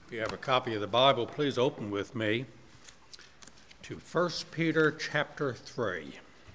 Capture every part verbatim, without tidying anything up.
If you have a copy of the Bible, please open with me to First Peter chapter three.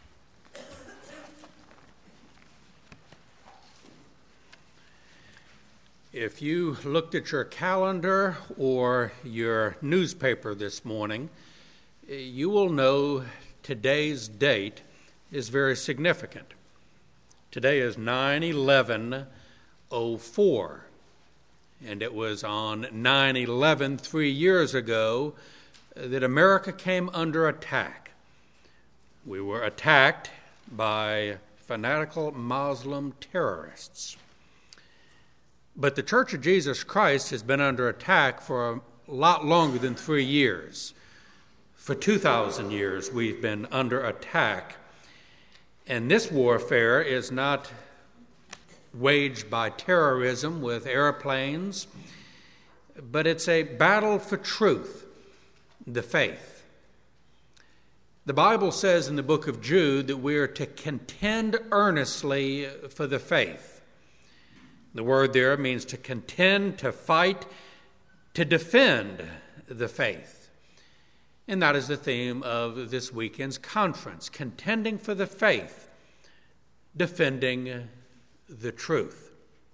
If you looked at your calendar or your newspaper this morning, you will know today's date is very significant. Today is nine eleven oh four. And it was on nine eleven, three years ago, that America came under attack. We were attacked by fanatical Muslim terrorists. But the Church of Jesus Christ has been under attack for a lot longer than three years. For two thousand years, we've been under attack. And this warfare is not waged by terrorism with airplanes, but it's a battle for truth, the faith. The Bible says in the book of Jude that we are to contend earnestly for the faith. The word there means to contend, to fight, to defend the faith. And that is the theme of this weekend's conference, contending for the faith, defending the truth.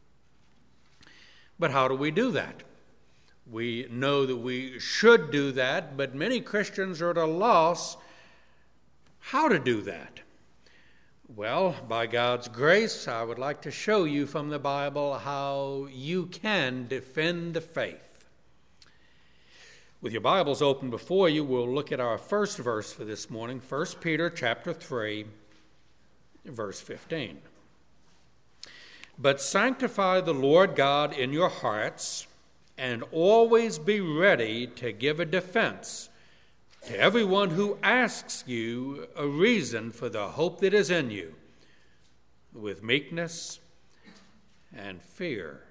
But how do we do that? We know that we should do that, but many Christians are at a loss how to do that. Well, by God's grace, I would like to show you from the Bible how you can defend the faith. With your Bibles open before you, we'll look at our first verse for this morning, First Peter chapter three, verse fifteen. But sanctify the Lord God in your hearts, and always be ready to give a defense to everyone who asks you a reason for the hope that is in you, with meekness and fear.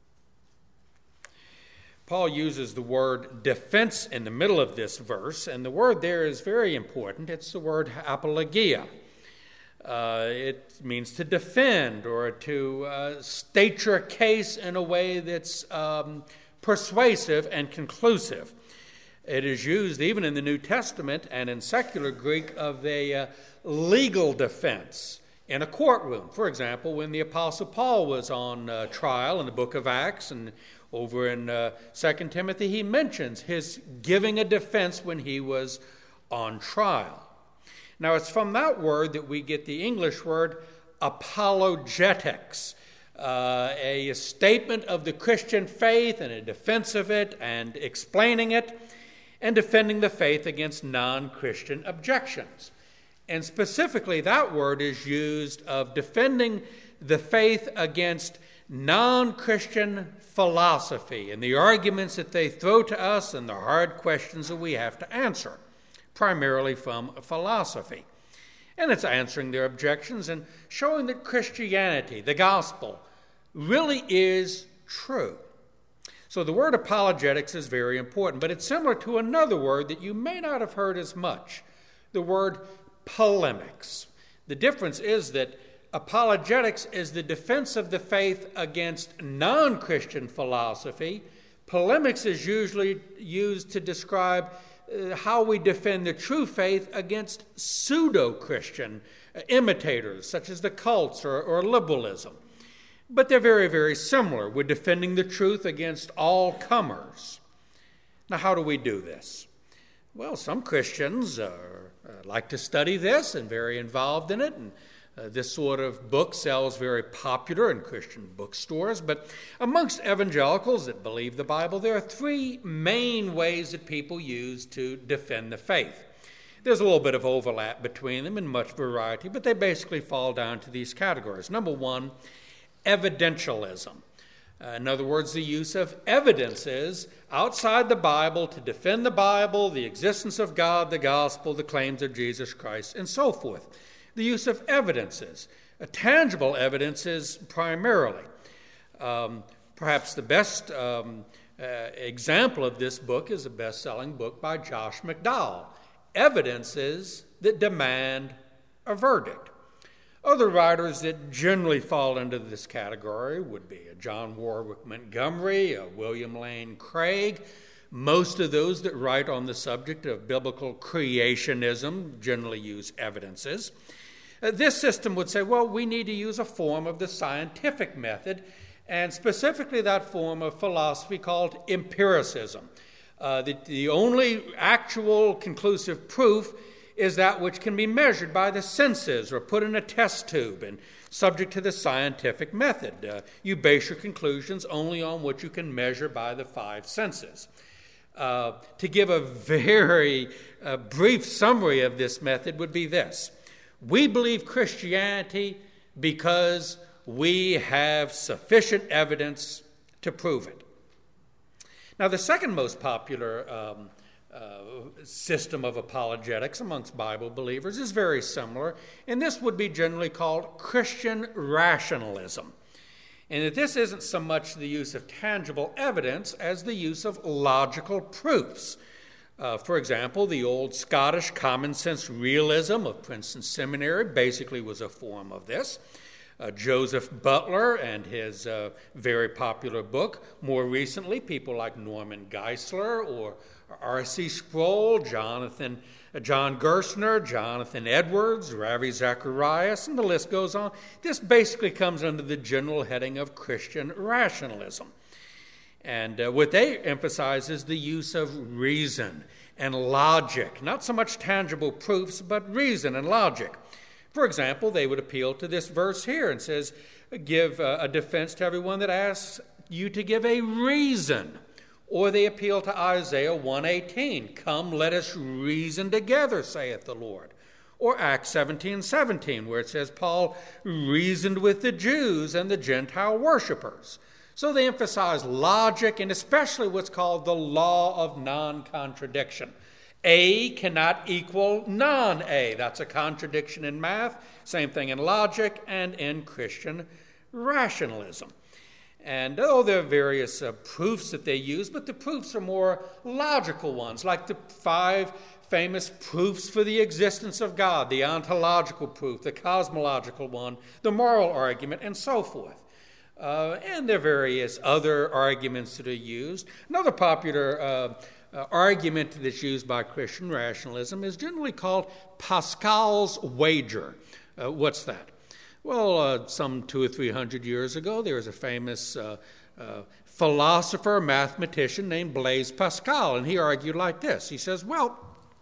Paul uses the word defense in the middle of this verse, and the word there is very important. It's the word apologia. Uh, it means to defend or to uh, state your case in a way that's um, persuasive and conclusive. It is used even in the New Testament and in secular Greek of a uh, legal defense in a courtroom. For example, when the Apostle Paul was on uh, trial in the book of Acts, and over in uh, Second Timothy, he mentions his giving a defense when he was on trial. Now, it's from that word that we get the English word apologetics, uh, a statement of the Christian faith and a defense of it and explaining it and defending the faith against non-Christian objections. And specifically, that word is used of defending the faith against non-Christian philosophy and the arguments that they throw to us and the hard questions that we have to answer, primarily from philosophy. And it's answering their objections and showing that Christianity, the gospel, really is true. So the word apologetics is very important, but it's similar to another word that you may not have heard as much, the word polemics. The difference is that apologetics is the defense of the faith against non-Christian philosophy. Polemics is usually used to describe uh, how we defend the true faith against pseudo-Christian uh, imitators, such as the cults or, or liberalism. But they're very, very similar. We're defending the truth against all comers. Now, how do we do this? Well, some Christians are, uh, like to study this and very involved in it, and Uh, this sort of book sells very popular in Christian bookstores. But amongst evangelicals that believe the Bible, there are three main ways that people use to defend the faith. There's a little bit of overlap between them and much variety, but they basically fall down to these categories. Number one, evidentialism. Uh, in other words, the use of evidences outside the Bible to defend the Bible, the existence of God, the gospel, the claims of Jesus Christ, and so forth. The use of evidences, uh, tangible evidences primarily. Um, perhaps the best um, uh, example of this book is a best-selling book by Josh McDowell, Evidences That Demand a Verdict. Other writers that generally fall into this category would be a John Warwick Montgomery, a William Lane Craig. Most of those that write on the subject of biblical creationism generally use evidences. Uh, this system would say, well, we need to use a form of the scientific method, and specifically that form of philosophy called empiricism. Uh, the, the only actual conclusive proof is that which can be measured by the senses or put in a test tube and subject to the scientific method. Uh, you base your conclusions only on what you can measure by the five senses. Uh, to give a very uh, brief summary of this method would be this. We believe Christianity because we have sufficient evidence to prove it. Now, the second most popular um, Uh, system of apologetics amongst Bible believers is very similar, and this would be generally called Christian rationalism. And that this isn't so much the use of tangible evidence as the use of logical proofs. Uh, for example, the old Scottish common sense realism of Princeton Seminary basically was a form of this. Uh, Joseph Butler and his uh, very popular book. More recently, people like Norman Geisler or R C Sproul, Jonathan, uh, John Gerstner, Jonathan Edwards, Ravi Zacharias, and the list goes on. This basically comes under the general heading of Christian rationalism. And uh, what they emphasize is the use of reason and logic, not so much tangible proofs, but reason and logic. For example, they would appeal to this verse here and says, give a defense to everyone that asks you to give a reason. Or they appeal to Isaiah one eighteen, come, let us reason together, saith the Lord. Or Acts seventeen seventeen, where it says, Paul reasoned with the Jews and the Gentile worshipers. So they emphasize logic and especially what's called the law of non-contradiction. A cannot equal non-A. That's a contradiction in math. Same thing in logic and in Christian rationalism. And oh, there are various uh, proofs that they use, but the proofs are more logical ones, like the five famous proofs for the existence of God, the ontological proof, the cosmological one, the moral argument, and so forth. Uh, and there are various other arguments that are used. Another popular uh, Uh, argument that's used by Christian rationalism is generally called Pascal's wager. Uh, what's that? Well, uh, some two or three hundred years ago, there was a famous uh, uh, philosopher, mathematician named Blaise Pascal, and he argued like this. He says, well,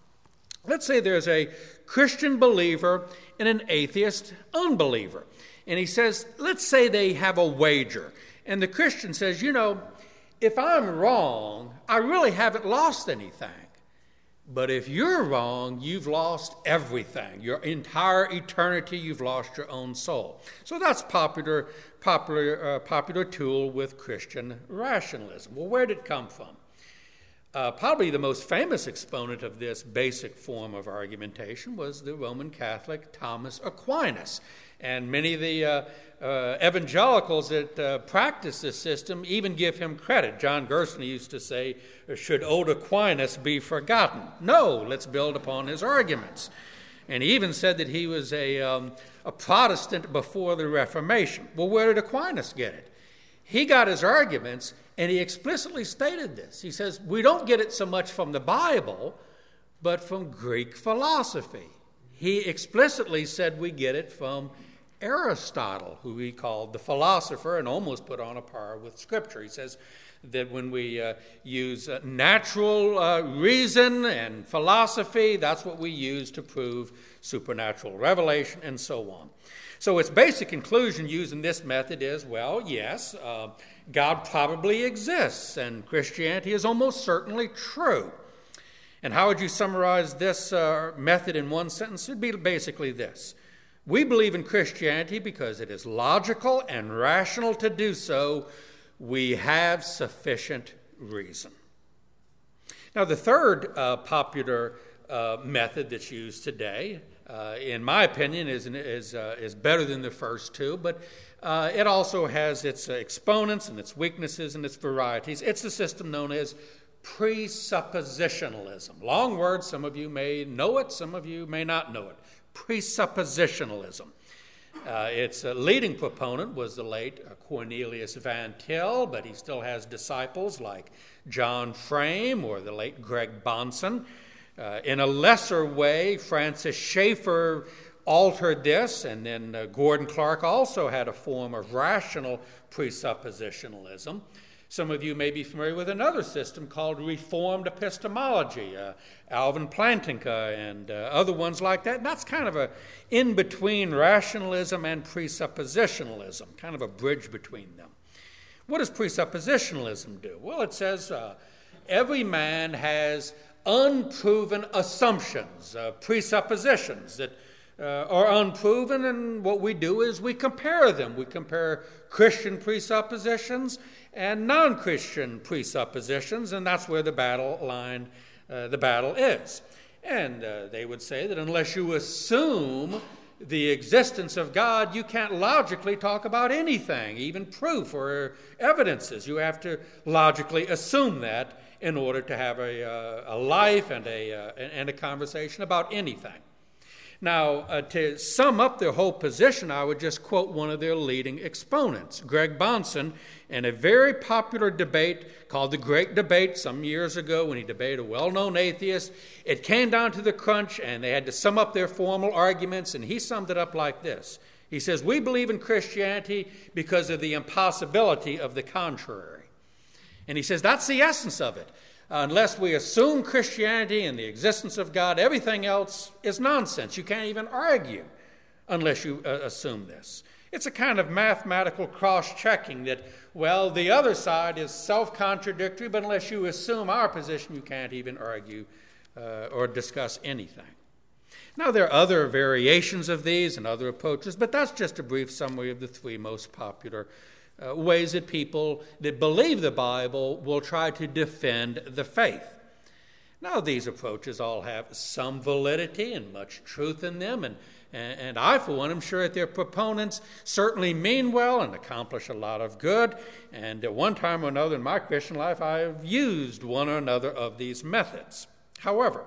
let's say there's a Christian believer and an atheist unbeliever. And he says, let's say they have a wager. And the Christian says, you know, if I'm wrong, I really haven't lost anything. But if you're wrong, you've lost everything. Your entire eternity, you've lost your own soul. So that's popular, popular, uh, popular tool with Christian rationalism. Well, where did it come from? Uh, probably the most famous exponent of this basic form of argumentation was the Roman Catholic Thomas Aquinas. And many of the uh, uh, evangelicals that uh, practice this system even give him credit. John Gerstner used to say, should old Aquinas be forgotten? No, let's build upon his arguments. And he even said that he was a, um, a Protestant before the Reformation. Well, where did Aquinas get it? He got his arguments, and he explicitly stated this. He says, we don't get it so much from the Bible, but from Greek philosophy. He explicitly said we get it from Aristotle, who he called the philosopher and almost put on a par with Scripture. He says that when we uh, use uh, natural uh, reason and philosophy, that's what we use to prove supernatural revelation and so on. So its basic conclusion using this method is, well, yes, uh, God probably exists, and Christianity is almost certainly true. And how would you summarize this uh, method in one sentence? It would be basically this. We believe in Christianity because it is logical and rational to do so. We have sufficient reason. Now, the third uh, popular uh, method that's used today, uh, in my opinion, is is uh, is better than the first two, but uh, it also has its uh, exponents and its weaknesses and its varieties. It's the system known as presuppositionalism. Long word, some of you may know it, some of you may not know it. Presuppositionalism. Uh, its uh, leading proponent was the late uh, Cornelius Van Til, but he still has disciples like John Frame or the late Greg Bahnsen. Uh, in a lesser way, Francis Schaeffer altered this, and then uh, Gordon Clark also had a form of rational presuppositionalism. Some of you may be familiar with another system called Reformed epistemology, uh, Alvin Plantinga and uh, other ones like that. And that's kind of a in-between rationalism and presuppositionalism, kind of a bridge between them. What does presuppositionalism do? Well, it says uh, every man has unproven assumptions, uh, presuppositions that uh, are unproven, and what we do is we compare them. We compare Christian presuppositions and non-Christian presuppositions, and that's where the battle line, uh, the battle is. And uh, they would say that unless you assume the existence of God, you can't logically talk about anything, even proof or evidences. You have to logically assume that in order to have a, uh, a life and a, uh, and a conversation about anything. Now, uh, to sum up their whole position, I would just quote one of their leading exponents, Greg Bahnsen, in a very popular debate called the Great Debate some years ago when he debated a well-known atheist. It came down to the crunch, and they had to sum up their formal arguments, and he summed it up like this. He says, "We believe in Christianity because of the impossibility of the contrary." And he says that's the essence of it. Unless we assume Christianity and the existence of God, everything else is nonsense. You can't even argue unless you uh, assume this. It's a kind of mathematical cross-checking that, well, the other side is self-contradictory, but unless you assume our position, you can't even argue uh, or discuss anything. Now, there are other variations of these and other approaches, but that's just a brief summary of the three most popular Uh, ways that people that believe the Bible will try to defend the faith. Now, these approaches all have some validity and much truth in them, and, and, and I, for one, am sure that their proponents certainly mean well and accomplish a lot of good. And at one time or another in my Christian life, I have used one or another of these methods. However,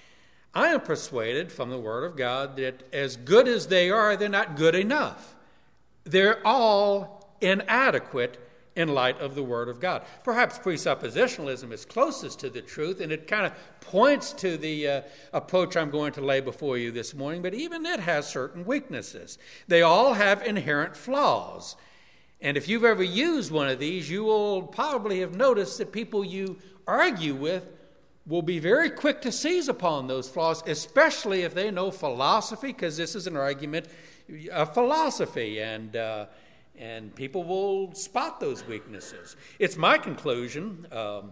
I am persuaded from the Word of God that as good as they are, they're not good enough. They're all inadequate in light of the Word of God. Perhaps presuppositionalism is closest to the truth, and it kind of points to the uh, approach I'm going to lay before you this morning, but even it has certain weaknesses. They all have inherent flaws. And if you've ever used one of these, you will probably have noticed that people you argue with will be very quick to seize upon those flaws, especially if they know philosophy, because this is an argument of philosophy, and uh, And people will spot those weaknesses. It's my conclusion um,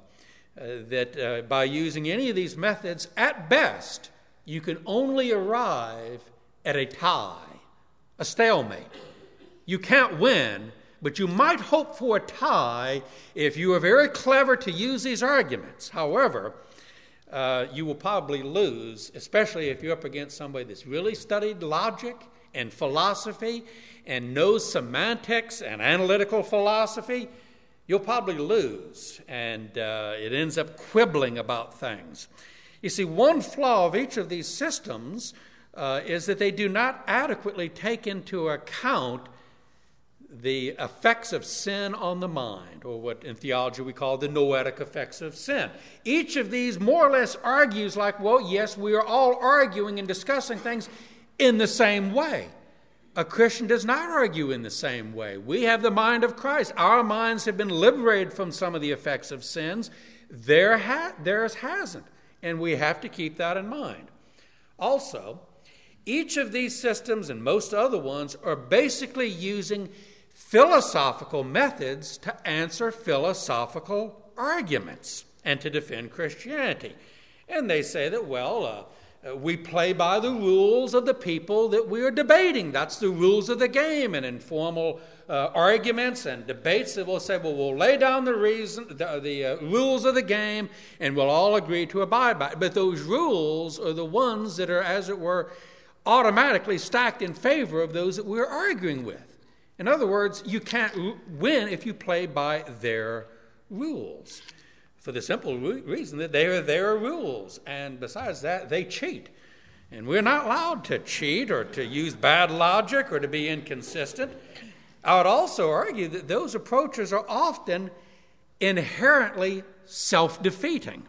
uh, that uh, by using any of these methods, at best, you can only arrive at a tie, a stalemate. You can't win, but you might hope for a tie if you are very clever to use these arguments. However, uh, you will probably lose, especially if you're up against somebody that's really studied logic and philosophy and knows semantics and analytical philosophy. You'll probably lose, and uh, it ends up quibbling about things. You see, one flaw of each of these systems uh, is that they do not adequately take into account the effects of sin on the mind, or what in theology we call the noetic effects of sin. Each of these more or less argues like, well, yes, we are all arguing and discussing things in the same way. A Christian does not argue in the same way. We have the mind of Christ. Our minds have been liberated from some of the effects of sins. Their ha- theirs hasn't, and we have to keep that in mind. Also, each of these systems and most other ones are basically using philosophical methods to answer philosophical arguments and to defend Christianity. And they say that, well, uh, Uh, we play by the rules of the people that we are debating. That's the rules of the game. And in formal uh, arguments and debates, that will say, well, we'll lay down the reason, the, the uh, rules of the game, and we'll all agree to abide by it. But those rules are the ones that are, as it were, automatically stacked in favor of those that we're arguing with. In other words, you can't win if you play by their rules, for the simple re- reason that they are their rules. And besides that, they cheat. And we're not allowed to cheat or to use bad logic or to be inconsistent. I would also argue that those approaches are often inherently self-defeating,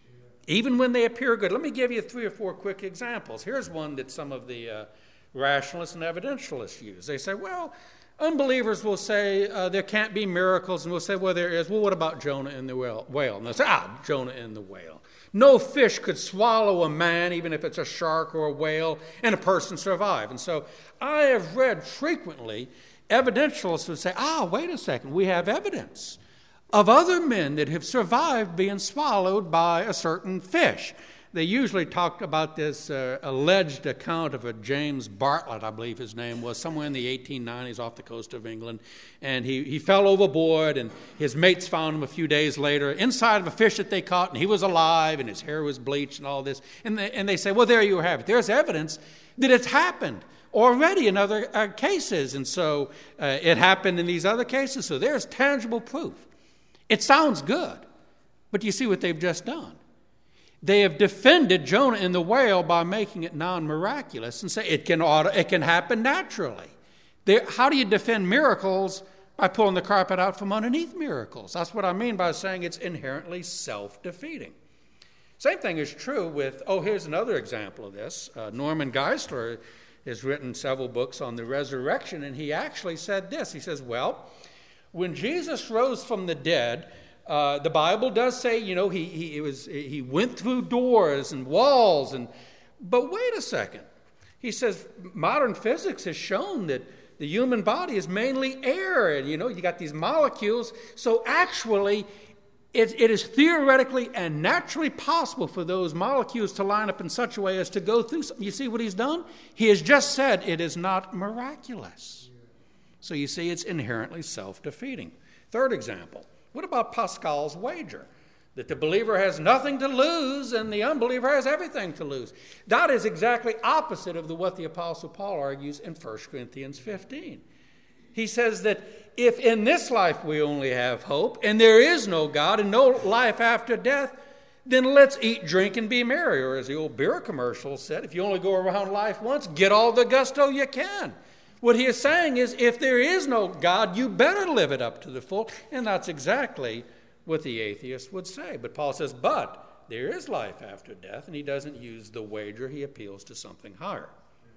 even when they appear good. Let me give you three or four quick examples. Here's one that some of the uh, rationalists and evidentialists use. They say, well, unbelievers will say uh, there can't be miracles, and we'll say, well, there is. Well, what about Jonah and the whale? And they'll say, ah, Jonah and the whale. No fish could swallow a man, even if it's a shark or a whale, and a person survive. And so I have read frequently evidentialists would say, ah, wait a second, we have evidence of other men that have survived being swallowed by a certain fish. They usually talked about this uh, alleged account of a James Bartlett, I believe his name was, somewhere in the eighteen nineties off the coast of England. And he, he fell overboard, and his mates found him a few days later inside of a fish that they caught, and he was alive, and his hair was bleached and all this. And they, and they say, well, there you have it. There's evidence that it's happened already in other uh, cases. And so uh, it happened in these other cases. So there's tangible proof. It sounds good, but you see what they've just done. They have defended Jonah and the whale by making it non-miraculous and say it can auto, it can happen naturally. They, how do you defend miracles? By pulling the carpet out from underneath miracles. That's what I mean by saying it's inherently self-defeating. Same thing is true with, oh, here's another example of this. Uh, Norman Geisler has written several books on the resurrection, and he actually said this. He says, well, when Jesus rose from the dead, uh, the Bible does say, you know, he he it was he went through doors and walls, and but wait a second. He says modern physics has shown that the human body is mainly air, and you know, you got these molecules. So actually, it, it is theoretically and naturally possible for those molecules to line up in such a way as to go through something. You see what he's done? He has just said it is not miraculous. So you see, it's inherently self-defeating. Third example, what about Pascal's wager? That the believer has nothing to lose and the unbeliever has everything to lose. That is exactly opposite of the, what the Apostle Paul argues in First Corinthians fifteen. He says that if in this life we only have hope and there is no God and no life after death, then let's eat, drink, and be merry. Or as the old beer commercial said, if you only go around life once, get all the gusto you can. What he is saying is, if there is no God, you better live it up to the full. And that's exactly what the atheist would say. But Paul says, but there is life after death, and he doesn't use the wager. He appeals to something higher.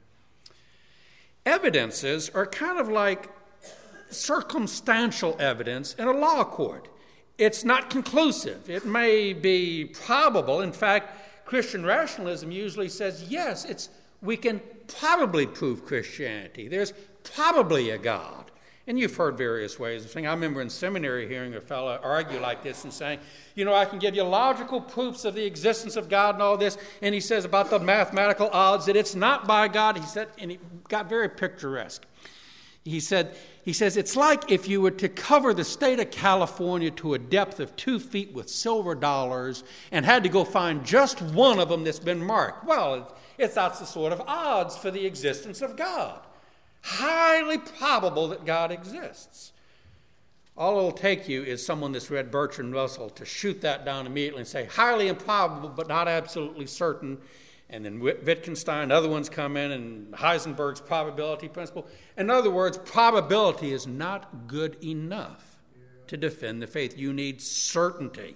Evidences are kind of like circumstantial evidence in a law court. It's not conclusive. It may be probable. In fact, Christian rationalism usually says, yes, it's we can probably prove Christianity. There's probably a God. And you've heard various ways of saying. I remember in seminary hearing a fellow argue like this and saying, you know, I can give you logical proofs of the existence of God and all this. And he says about the mathematical odds that it's not by God. He said, and he got very picturesque. He said, he says, it's like if you were to cover the state of California to a depth of two feet with silver dollars and had to go find just one of them that's been marked. Well, it's that's the sort of odds for the existence of God. Highly probable that God exists. All it'll take you is someone that's read Bertrand Russell to shoot that down immediately and say, highly improbable, but not absolutely certain. And then Wittgenstein, other ones come in, and Heisenberg's probability principle. In other words, probability is not good enough to defend the faith. You need certainty.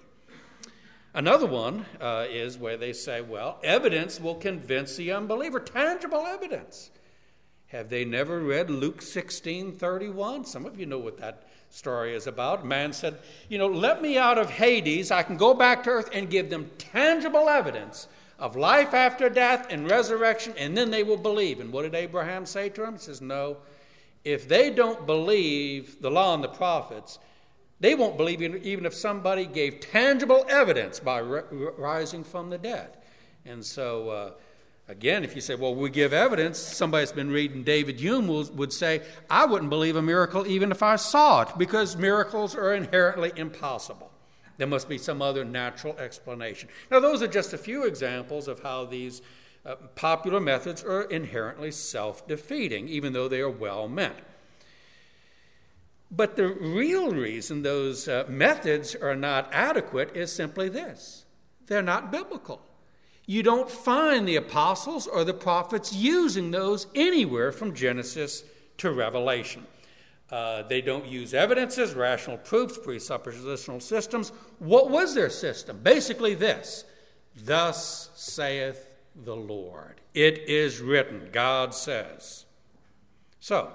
Another one uh, is where they say, well, evidence will convince the unbeliever. Tangible evidence. Have they never read Luke sixteen thirty-one? Some of you know what that story is about. A man said, you know, let me out of Hades. I can go back to earth and give them tangible evidence of life after death and resurrection, and then they will believe. And what did Abraham say to him? He says, no, if they don't believe the law and the prophets, they won't believe even if somebody gave tangible evidence by rising from the dead. And so, uh, again, if you say, well, we give evidence, somebody that's been reading David Hume will, would say, I wouldn't believe a miracle even if I saw it, because miracles are inherently impossible. There must be some other natural explanation. Now, those are just a few examples of how these uh, popular methods are inherently self-defeating, even though they are well meant. But the real reason those uh, methods are not adequate is simply this. They're not biblical. You don't find the apostles or the prophets using those anywhere from Genesis to Revelation. Uh, they don't use evidences, rational proofs, presuppositional systems. What was their system? Basically this: thus saith the Lord. It is written, God says. So,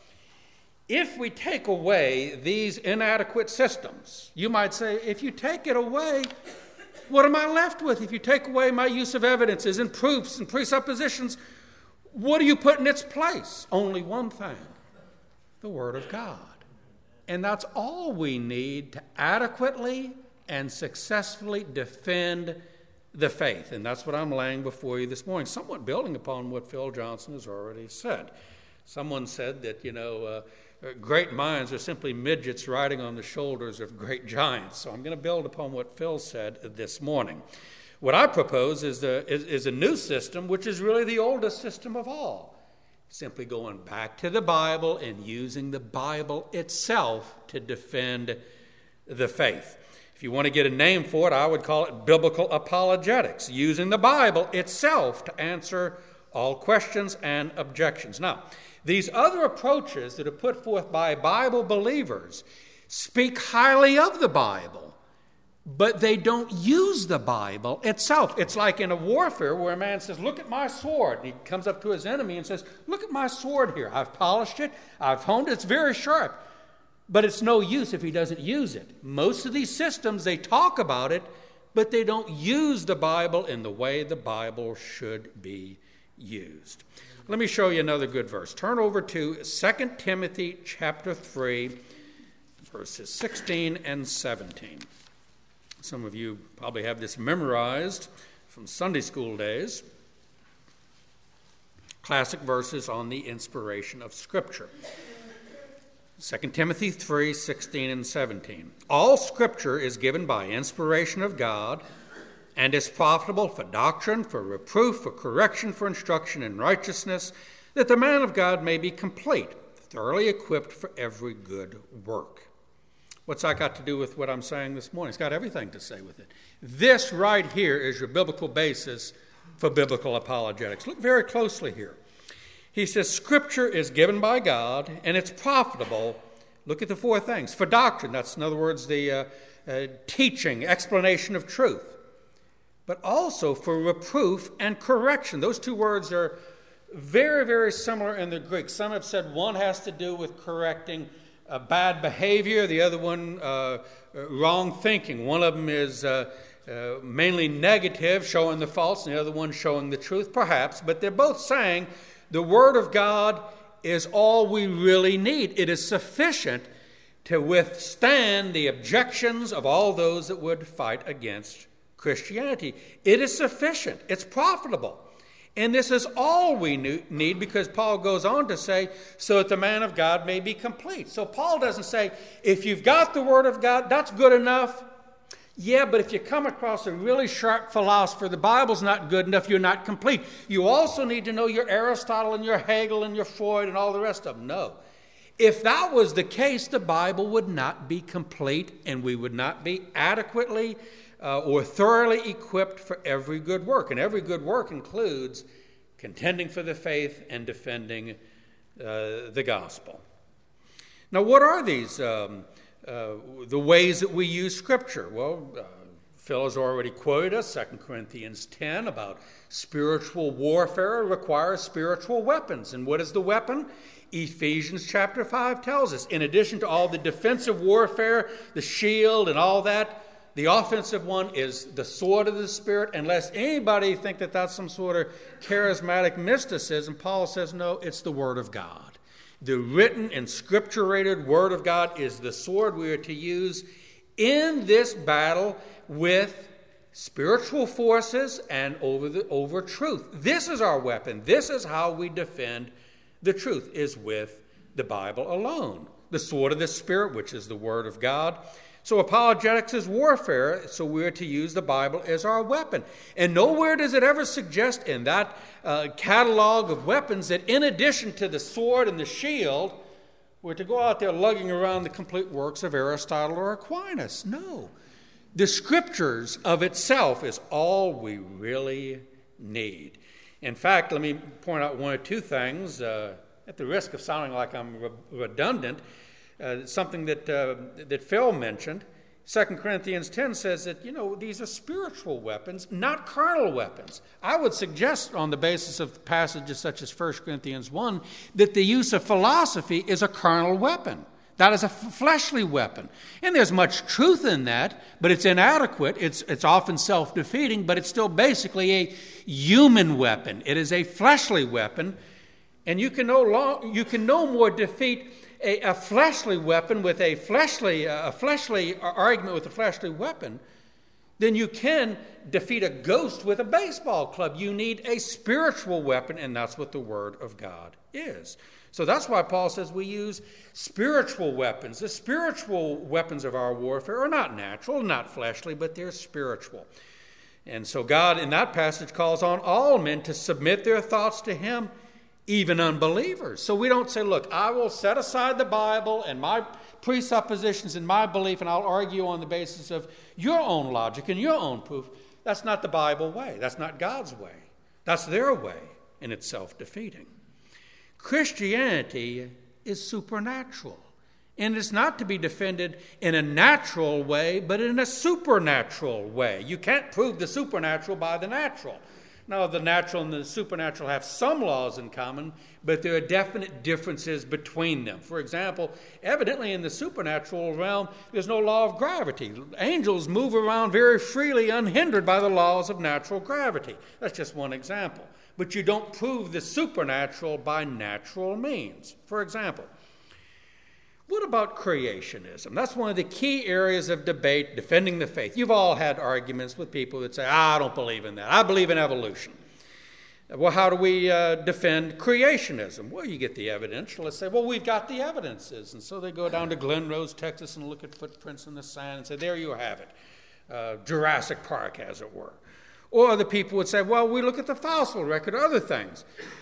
if we take away these inadequate systems, you might say, if you take it away, what am I left with? If you take away my use of evidences and proofs and presuppositions, what do you put in its place? Only one thing: the Word of God. And that's all we need to adequately and successfully defend the faith. And that's what I'm laying before you this morning, somewhat building upon what Phil Johnson has already said. Someone said that, you know, uh, great minds are simply midgets riding on the shoulders of great giants. So I'm going to build upon what Phil said this morning. What I propose is, the, is, is a new system, which is really the oldest system of all. Simply going back to the Bible and using the Bible itself to defend the faith. If you want to get a name for it, I would call it biblical apologetics, using the Bible itself to answer all questions and objections. Now, these other approaches that are put forth by Bible believers speak highly of the Bible, but they don't use the Bible itself. It's like in a warfare where a man says, look at my sword. And he comes up to his enemy and says, look at my sword here. I've polished it. I've honed it. It's very sharp. But it's no use if he doesn't use it. Most of these systems, they talk about it, but they don't use the Bible in the way the Bible should be used. Let me show you another good verse. Turn over to Second Timothy chapter three, verses sixteen and seventeen. Some of you probably have this memorized from Sunday school days. Classic verses on the inspiration of Scripture. Second Timothy three, sixteen and seventeen. All Scripture is given by inspiration of God and is profitable for doctrine, for reproof, for correction, for instruction in righteousness, that the man of God may be complete, thoroughly equipped for every good work. What's that got to do with what I'm saying this morning? It's got everything to say with it. This right here is your biblical basis for biblical apologetics. Look very closely here. He says Scripture is given by God and it's profitable. Look at the four things. For doctrine, that's in other words the uh, uh, teaching, explanation of truth. But also for reproof and correction. Those two words are very, very similar in the Greek. Some have said one has to do with correcting uh, bad behavior, the other one uh, wrong thinking. One of them is uh, uh, mainly negative, showing the false, and the other one showing the truth, perhaps. But they're both saying the Word of God is all we really need. It is sufficient to withstand the objections of all those that would fight against Christianity. It is sufficient. It's profitable. And this is all we need, because Paul goes on to say, so that the man of God may be complete. So Paul doesn't say, if you've got the Word of God, that's good enough. Yeah, but if you come across a really sharp philosopher, the Bible's not good enough, you're not complete. You also need to know your Aristotle and your Hegel and your Freud and all the rest of them. No. If that was the case, the Bible would not be complete, and we would not be adequately Uh, or thoroughly equipped for every good work. And every good work includes contending for the faith and defending uh, the gospel. Now, what are these, um, uh, the ways that we use Scripture? Well, uh, Phil has already quoted us, Second Corinthians ten, about spiritual warfare requires spiritual weapons. And what is the weapon? Ephesians chapter five tells us, in addition to all the defensive warfare, the shield and all that, the offensive one is the sword of the Spirit. Unless anybody think that that's some sort of charismatic mysticism, Paul says, no, it's the Word of God. The written and scripturated Word of God is the sword we are to use in this battle with spiritual forces and over, the, over truth. This is our weapon. This is how we defend the truth, is with the Bible alone. The sword of the Spirit, which is the Word of God. So apologetics is warfare, so we're to use the Bible as our weapon. And nowhere does it ever suggest in that uh, catalog of weapons that in addition to the sword and the shield, we're to go out there lugging around the complete works of Aristotle or Aquinas. No. The Scriptures of itself is all we really need. In fact, let me point out one or two things, uh, at the risk of sounding like I'm re- redundant, uh, something that uh, that Phil mentioned. Second Corinthians ten says that, you know, these are spiritual weapons, not carnal weapons. I would suggest, on the basis of passages such as First Corinthians one, that the use of philosophy is a carnal weapon. That is a fleshly weapon. And there's much truth in that, but it's inadequate. It's, it's often self-defeating, but it's still basically a human weapon. It is a fleshly weapon, and you can no, long, you can no more defeat A, a fleshly weapon with a fleshly, a fleshly argument with a fleshly weapon than you can defeat a ghost with a baseball club. You need a spiritual weapon, and that's what the Word of God is. So that's why Paul says we use spiritual weapons. The spiritual weapons of our warfare are not natural, not fleshly, but they're spiritual. And so God, in that passage, calls on all men to submit their thoughts to Him, even unbelievers. So we don't say, look, I will set aside the Bible and my presuppositions and my belief, and I'll argue on the basis of your own logic and your own proof. That's not the Bible way. That's not God's way. That's their way, and it's self-defeating. Christianity is supernatural, and it's not to be defended in a natural way, but in a supernatural way. You can't prove the supernatural by the natural. Now, the natural and the supernatural have some laws in common, but there are definite differences between them. For example, evidently in the supernatural realm, there's no law of gravity. Angels move around very freely, unhindered by the laws of natural gravity. That's just one example. But you don't prove the supernatural by natural means. For example, what about creationism? That's one of the key areas of debate defending the faith. You've all had arguments with people that say, ah, I don't believe in that. I believe in evolution. Well, how do we uh, defend creationism? Well, you get the evidence. Let's say, well, we've got the evidences. And so they go down to Glen Rose, Texas, and look at footprints in the sand and say, there you have it. Uh, Jurassic Park, as it were. Or other people would say, well, we look at the fossil record, other things.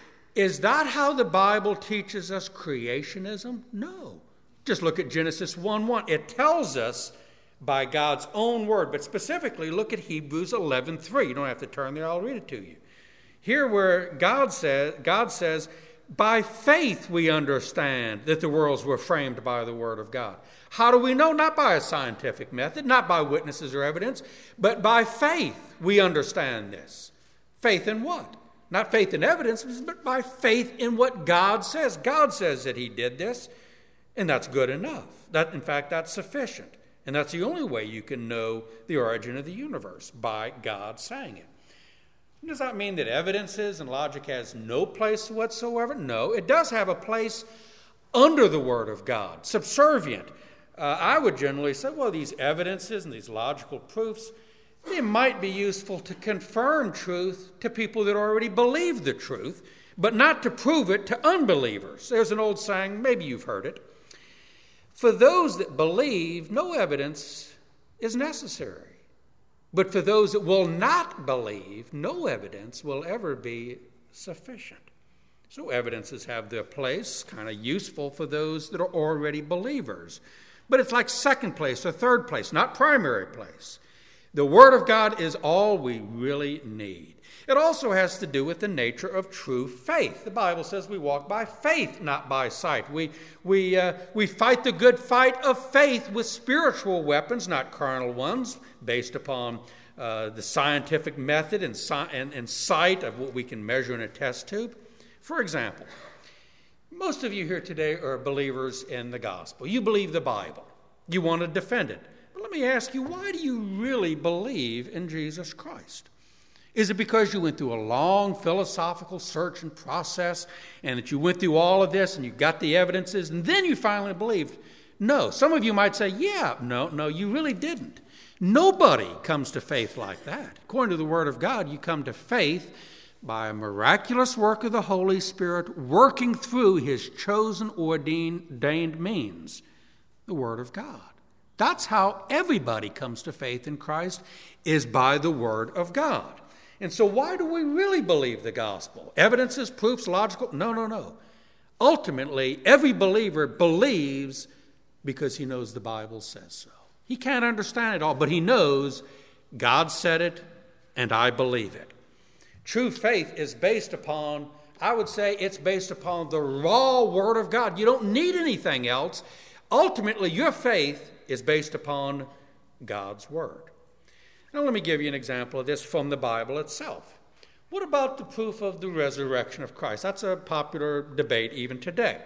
Is that how the Bible teaches us creationism? No. Just look at Genesis one one. It tells us by God's own word, but specifically look at Hebrews eleven three. You don't have to turn there, I'll read it to you. Here where God says, God says, by faith we understand that the worlds were framed by the word of God. How do we know? Not by a scientific method, not by witnesses or evidence, but by faith we understand this. Faith in what? Not faith in evidence, but by faith in what God says. God says that He did this. And that's good enough. That, in fact, that's sufficient. And that's the only way you can know the origin of the universe, by God saying it. Does that mean that evidences and logic has no place whatsoever? No, it does have a place under the Word of God, subservient. Uh, I would generally say, well, these evidences and these logical proofs, they might be useful to confirm truth to people that already believe the truth, but not to prove it to unbelievers. There's an old saying, maybe you've heard it. For those that believe, no evidence is necessary. But for those that will not believe, no evidence will ever be sufficient. So evidences have their place, kind of useful for those that are already believers. But it's like second place or third place, not primary place. The Word of God is all we really need. It also has to do with the nature of true faith. The Bible says we walk by faith, not by sight. We, we, uh, we fight the good fight of faith with spiritual weapons, not carnal ones, based upon uh, the scientific method and, si- and, and sight of what we can measure in a test tube. For example, most of you here today are believers in the gospel. You believe the Bible. You want to defend it. But let me ask you, why do you really believe in Jesus Christ? Is it because you went through a long philosophical search and process, and that you went through all of this and you got the evidences and then you finally believed? No. Some of you might say, yeah, no, no, you really didn't. Nobody comes to faith like that. According to the Word of God, you come to faith by a miraculous work of the Holy Spirit working through His chosen ordained means, the Word of God. That's how everybody comes to faith in Christ, is by the Word of God. And so why do we really believe the gospel? Evidences, proofs, logical? No, no, no. Ultimately, every believer believes because he knows the Bible says so. He can't understand it all, but he knows God said it, and I believe it. True faith is based upon, I would say it's based upon the raw Word of God. You don't need anything else. Ultimately, your faith is based upon God's Word. Now, let me give you an example of this from the Bible itself. What about the proof of the resurrection of Christ? That's a popular debate even today.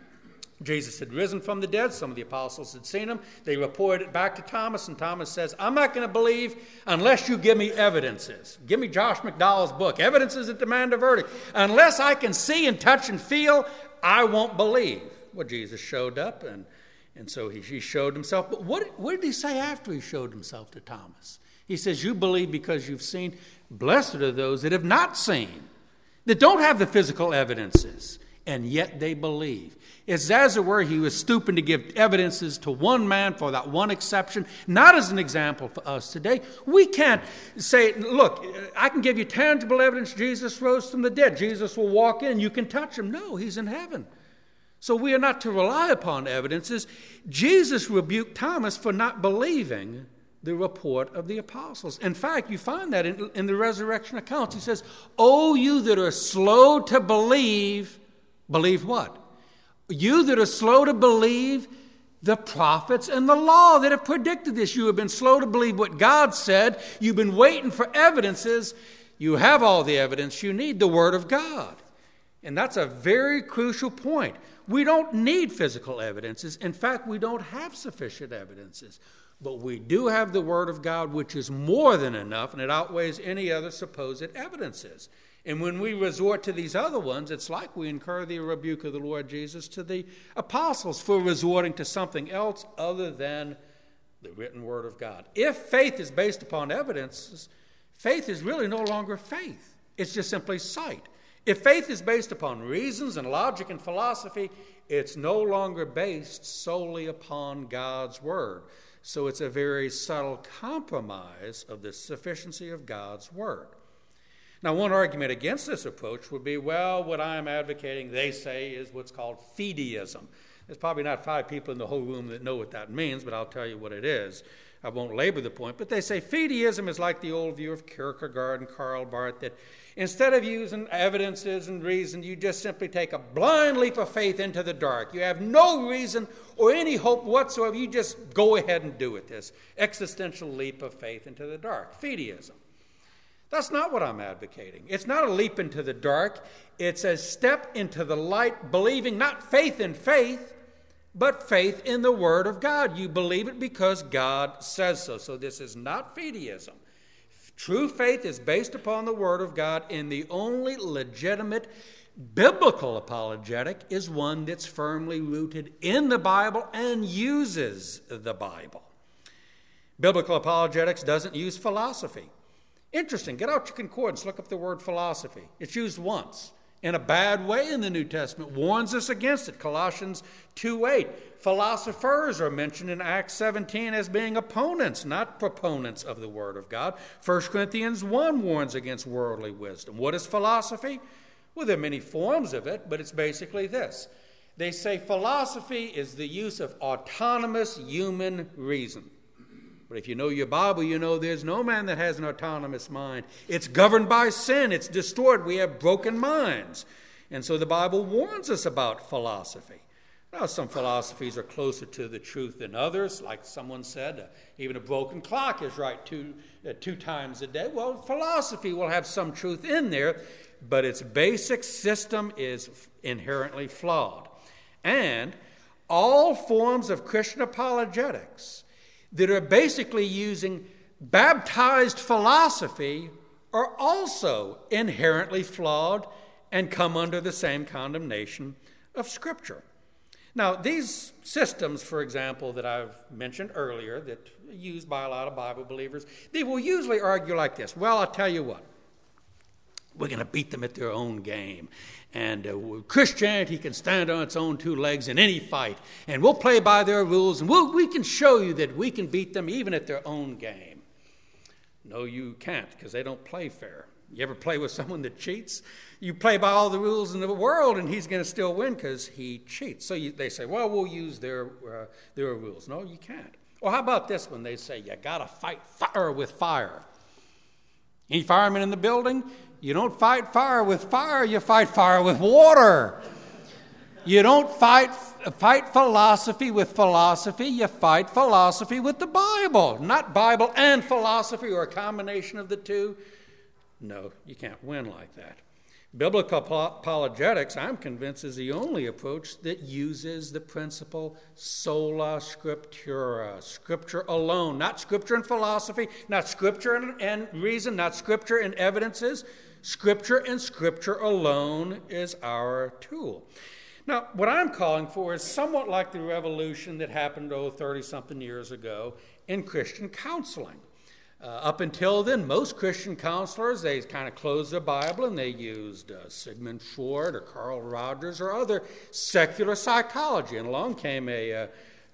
Jesus had risen from the dead. Some of the apostles had seen him. They reported it back to Thomas, and Thomas says, I'm not going to believe unless you give me evidences. Give me Josh McDowell's book, Evidences That Demand a Verdict. Unless I can see and touch and feel, I won't believe. Well, Jesus showed up, and, and so he, he showed himself. But what, what did he say after he showed himself to Thomas? He says, you believe because you've seen. Blessed are those that have not seen, that don't have the physical evidences, and yet they believe. It's as it were he was stooping to give evidences to one man for that one exception, not as an example for us today. We can't say, look, I can give you tangible evidence Jesus rose from the dead. Jesus will walk in, you can touch him. No, he's in heaven. So we are not to rely upon evidences. Jesus rebuked Thomas for not believing the report of the apostles. In fact, you find that in, in the resurrection accounts. He says, oh, you that are slow to believe, believe what? You that are slow to believe the prophets and the law that have predicted this. You have been slow to believe what God said. You've been waiting for evidences. You have all the evidence you need, the Word of God. And that's a very crucial point. We don't need physical evidences. In fact, we don't have sufficient evidences. But we do have the Word of God, which is more than enough, and it outweighs any other supposed evidences. And when we resort to these other ones, it's like we incur the rebuke of the Lord Jesus to the apostles for resorting to something else other than the written Word of God. If faith is based upon evidences, faith is really no longer faith. It's just simply sight. If faith is based upon reasons and logic and philosophy, it's no longer based solely upon God's Word. So it's a very subtle compromise of the sufficiency of God's Word. Now, one argument against this approach would be, well, what I'm advocating, they say, is what's called fideism. There's probably not five people in the whole room that know what that means, but I'll tell you what it is. I won't labor the point, but they say fideism is like the old view of Kierkegaard and Karl Barth, that instead of using evidences and reason, you just simply take a blind leap of faith into the dark. You have no reason or any hope whatsoever. You just go ahead and do it, this existential leap of faith into the dark, fideism. That's not what I'm advocating. It's not a leap into the dark. It's a step into the light, believing not faith in faith, but faith in the Word of God. You believe it because God says so. So this is not fideism. True faith is based upon the Word of God, and the only legitimate biblical apologetic is one that's firmly rooted in the Bible and uses the Bible. Biblical apologetics doesn't use philosophy. Interesting. Get out your concordance. Look up the word philosophy. It's used once in a bad way in the New Testament. Warns us against it. Colossians two eight. Philosophers are mentioned in Acts seventeen as being opponents, not proponents of the Word of God. First Corinthians one warns against worldly wisdom. What is philosophy? Well, there are many forms of it, but it's basically this. They say philosophy is the use of autonomous human reason. But if you know your Bible, you know there's no man that has an autonomous mind. It's governed by sin. It's distorted. We have broken minds. And so the Bible warns us about philosophy. Now, some philosophies are closer to the truth than others. Like someone said, uh, even a broken clock is right two, uh, two times a day. Well, philosophy will have some truth in there, but its basic system is inherently flawed. And all forms of Christian apologetics that are basically using baptized philosophy are also inherently flawed and come under the same condemnation of Scripture. Now, these systems, for example, that I've mentioned earlier, that are used by a lot of Bible believers, they will usually argue like this. Well, I'll tell you what. We're going to beat them at their own game. And uh, Christianity can stand on its own two legs in any fight. And we'll play by their rules, and we'll, we can show you that we can beat them even at their own game. No, you can't, because they don't play fair. You ever play with someone that cheats? You play by all the rules in the world, and he's going to still win because he cheats. So you, they say, well, we'll use their, uh, their rules. No, you can't. Or how about this one? They say, you got to fight fire with fire. Any firemen in the building? You don't fight fire with fire, you fight fire with water. You don't fight fight philosophy with philosophy, you fight philosophy with the Bible. Not Bible and philosophy or a combination of the two. No, you can't win like that. Biblical apologetics, I'm convinced, is the only approach that uses the principle sola scriptura, Scripture alone, not Scripture and philosophy, not Scripture and, and reason, not Scripture and evidences. Scripture and Scripture alone is our tool. Now, what I'm calling for is somewhat like the revolution that happened, oh, thirty-something years ago in Christian counseling. Uh, up until then, most Christian counselors, they kind of closed their Bible and they used uh, Sigmund Freud or Carl Rogers or other secular psychology. And along came a, a,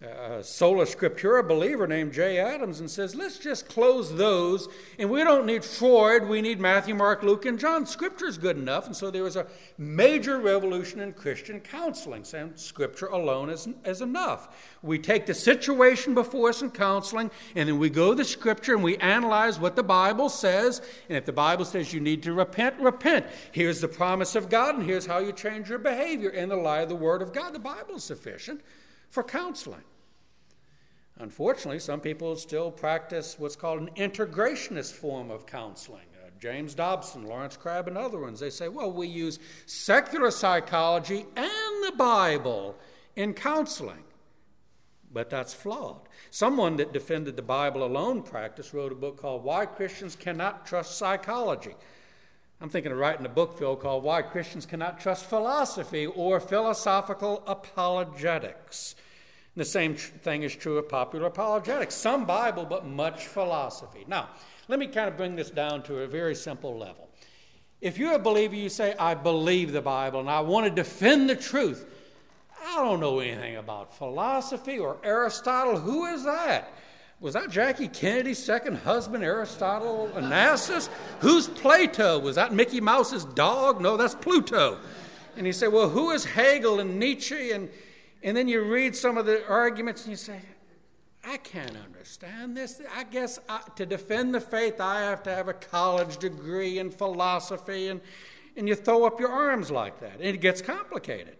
a sola scriptura believer named Jay Adams and says, let's just close those, and we don't need Freud, we need Matthew, Mark, Luke, and John. Scripture is good enough. And so there was a major revolution in Christian counseling, saying Scripture alone is, is enough. We take the situation before us in counseling, and then we go to the Scripture and we analyze what the Bible says. And if the Bible says you need to repent, repent. Here's the promise of God, and here's how you change your behavior in the light of the Word of God. The Bible is sufficient for counseling. Unfortunately, some people still practice what's called an integrationist form of counseling. Uh, James Dobson, Lawrence Crabb, and other ones, they say, well, we use secular psychology and the Bible in counseling. But that's flawed. Someone that defended the Bible alone practice wrote a book called Why Christians Cannot Trust Psychology. I'm thinking of writing a book, Phil, called Why Christians Cannot Trust Philosophy or Philosophical Apologetics. And the same tr- thing is true of popular apologetics. Some Bible, but much philosophy. Now, let me kind of bring this down to a very simple level. If you're a believer, you say, I believe the Bible and I want to defend the truth. I don't know anything about philosophy or Aristotle. Who is that? Was that Jackie Kennedy's second husband, Aristotle Onassis? Who's Plato? Was that Mickey Mouse's dog? No, that's Pluto. And you say, well, who is Hegel and Nietzsche? And, and then you read some of the arguments and you say, I can't understand this. I guess I, to defend the faith, I have to have a college degree in philosophy. And, and you throw up your arms like that. And it gets complicated.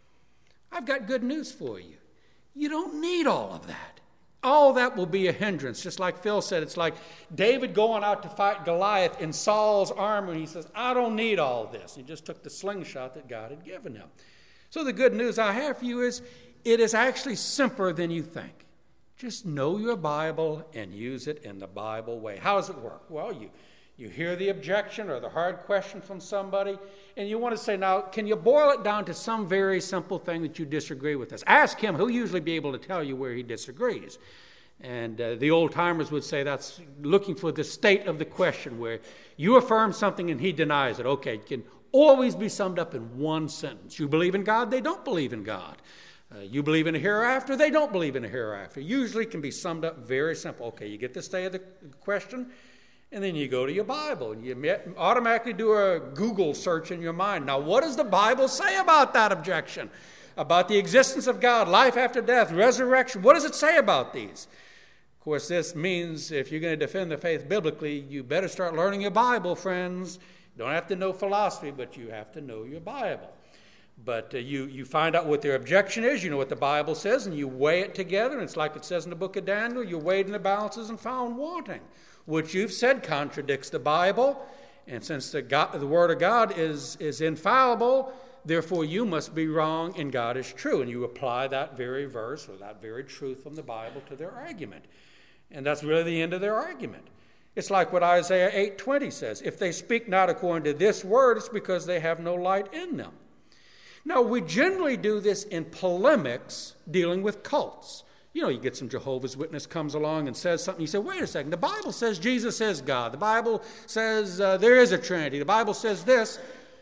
I've got good news for you. You don't need all of that. All that will be a hindrance. Just like Phil said, it's like David going out to fight Goliath in Saul's armor. And he says, I don't need all this. He just took the slingshot that God had given him. So the good news I have for you is it is actually simpler than you think. Just know your Bible and use it in the Bible way. How does it work? Well, you, you hear the objection or the hard question from somebody, and you want to say, now, can you boil it down to some very simple thing that you disagree with us? Ask him. He'll usually be able to tell you where he disagrees. And uh, the old-timers would say that's looking for the state of the question, where you affirm something and he denies it. Okay, it can always be summed up in one sentence. You believe in God, they don't believe in God. Uh, you believe in a hereafter, they don't believe in a hereafter. Usually can be summed up very simple. Okay, you get the state of the question, and then you go to your Bible, and you automatically do a Google search in your mind. Now, what does the Bible say about that objection? About the existence of God, life after death, resurrection? What does it say about these? Of course, this means if you're going to defend the faith biblically, you better start learning your Bible, friends. You don't have to know philosophy, but you have to know your Bible. But uh, you, you find out what their objection is, you know what the Bible says, and you weigh it together. And it's like it says in the book of Daniel, you weighed in the balances and found wanting. What you've said contradicts the Bible, and since the, God, the Word of God is, is infallible, therefore you must be wrong and God is true. And you apply that very verse or that very truth from the Bible to their argument. And that's really the end of their argument. It's like what Isaiah eight twenty says. If they speak not according to this word, it's because they have no light in them. Now, we generally do this in polemics dealing with cults. You know, you get some Jehovah's Witness comes along and says something. You say, wait a second, the Bible says Jesus is God. The Bible says uh, there is a Trinity. The Bible says this.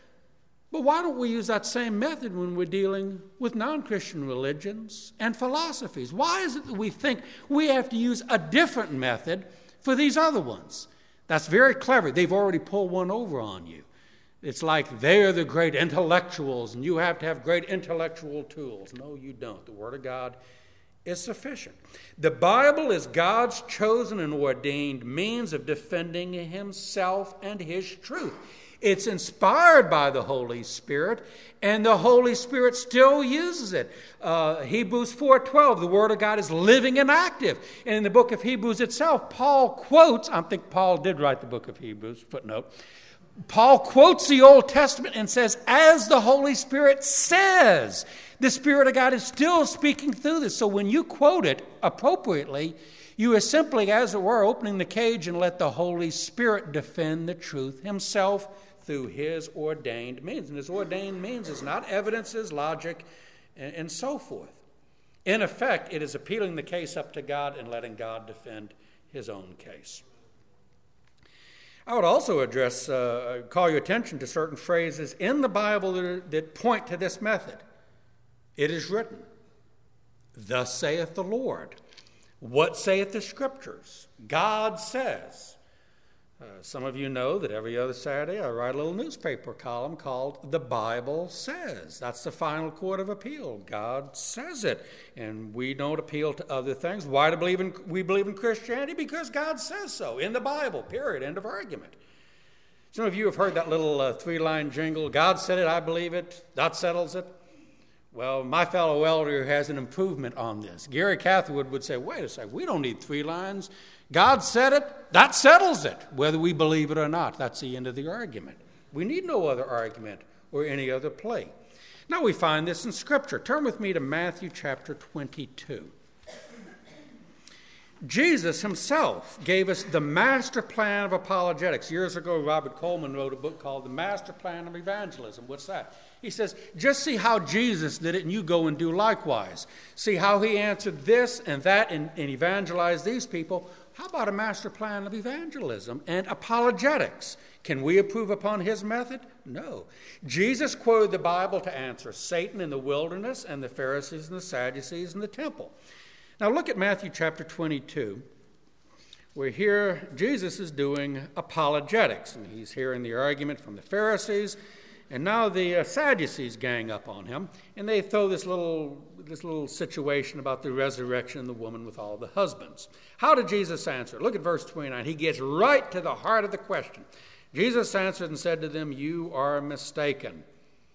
But why don't we use that same method when we're dealing with non-Christian religions and philosophies? Why is it that we think we have to use a different method for these other ones? That's very clever. They've already pulled one over on you. It's like they're the great intellectuals and you have to have great intellectual tools. No, you don't. The Word of God is sufficient. The Bible is God's chosen and ordained means of defending himself and his truth. It's inspired by the Holy Spirit, and the Holy Spirit still uses it. Uh, Hebrews four twelve, the Word of God is living and active. And in the book of Hebrews itself, Paul quotes, I think Paul did write the book of Hebrews, footnote. Paul quotes the Old Testament and says, as the Holy Spirit says, the Spirit of God is still speaking through this. So when you quote it appropriately, you are simply, as it were, opening the cage and let the Holy Spirit defend the truth himself through his ordained means. And his ordained means is not evidences, logic, and, and so forth. In effect, it is appealing the case up to God and letting God defend his own case. I would also address, uh, call your attention to certain phrases in the Bible that, are, that point to this method. It is written, thus saith the Lord. What saith the Scriptures? God says. Uh, some of you know that every other Saturday I write a little newspaper column called The Bible Says. That's the final court of appeal. God says it. And we don't appeal to other things. Why do we believe in, we believe in Christianity? Because God says so in the Bible, period, end of argument. Some of you have heard that little uh, three-line jingle, God said it, I believe it, that settles it. Well, my fellow elder has an improvement on this. Gary Catherwood would say, wait a second, we don't need three lines. God said it, that settles it, whether we believe it or not. That's the end of the argument. We need no other argument or any other plea. Now we find this in Scripture. Turn with me to Matthew chapter twenty-two. Jesus himself gave us the master plan of apologetics. Years ago, Robert Coleman wrote a book called The Master Plan of Evangelism. What's that? He says, just see how Jesus did it and you go and do likewise. See how he answered this and that and, and evangelized these people. How about a master plan of evangelism and apologetics? Can we approve upon his method? No. Jesus quoted the Bible to answer Satan in the wilderness and the Pharisees and the Sadducees in the temple. Now look at Matthew chapter twenty-two, where here Jesus is doing apologetics. And he's hearing the argument from the Pharisees, and now the uh, Sadducees gang up on him, and they throw this little, this little situation about the resurrection of the woman with all the husbands. How did Jesus answer? Look at verse twenty-nine. He gets right to the heart of the question. Jesus answered and said to them, you are mistaken,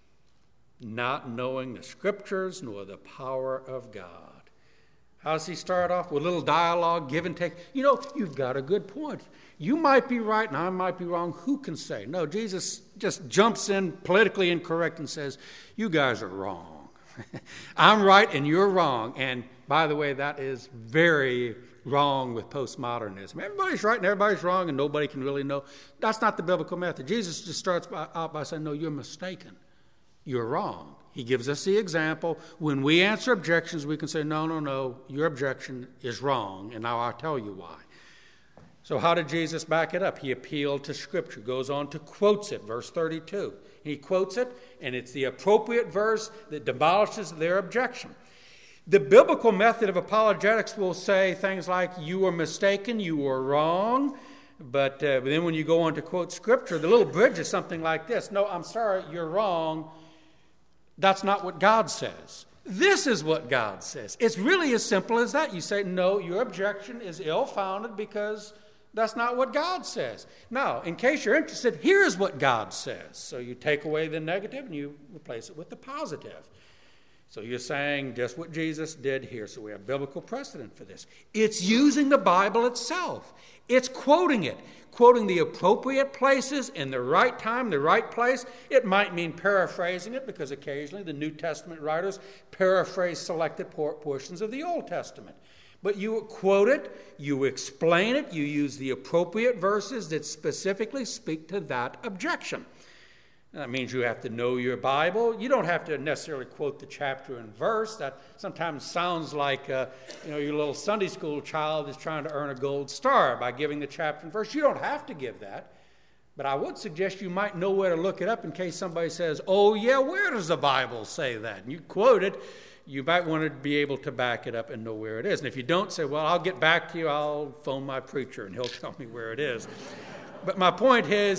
not knowing the Scriptures nor the power of God. How does he start off? With a little dialogue, give and take. You know, you've got a good point. You might be right and I might be wrong. Who can say? No, Jesus just jumps in politically incorrect and says, you guys are wrong. I'm right and you're wrong. And by the way, that is very wrong with postmodernism. Everybody's right and everybody's wrong and nobody can really know. That's not the biblical method. Jesus just starts by, out by saying, no, you're mistaken. You're wrong. He gives us the example. When we answer objections, we can say, no, no, no, your objection is wrong, and now I'll tell you why. So how did Jesus back it up? He appealed to Scripture, goes on to quotes it, verse thirty-two. He quotes it, and it's the appropriate verse that demolishes their objection. The biblical method of apologetics will say things like, you were mistaken, you were wrong. But, uh, but then when you go on to quote Scripture, the little bridge is something like this. No, I'm sorry, you're wrong. That's not what God says. This is what God says. It's really as simple as that. You say, no, your objection is ill-founded because that's not what God says. Now, in case you're interested, here's what God says. So you take away the negative and you replace it with the positive. So you're saying just what Jesus did here. So we have biblical precedent for this. It's using the Bible itself. It's quoting it, quoting the appropriate places in the right time, the right place. It might mean paraphrasing it because occasionally the New Testament writers paraphrase selected portions of the Old Testament. But you quote it, you explain it, you use the appropriate verses that specifically speak to that objection. That means you have to know your Bible. You don't have to necessarily quote the chapter and verse. That sometimes sounds like uh, you know, your little Sunday school child is trying to earn a gold star by giving the chapter and verse. You don't have to give that. But I would suggest you might know where to look it up in case somebody says, oh, yeah, where does the Bible say that? And you quote it. You might want to be able to back it up and know where it is. And if you don't, say, well, I'll get back to you. I'll phone my preacher, and he'll tell me where it is. But my point is,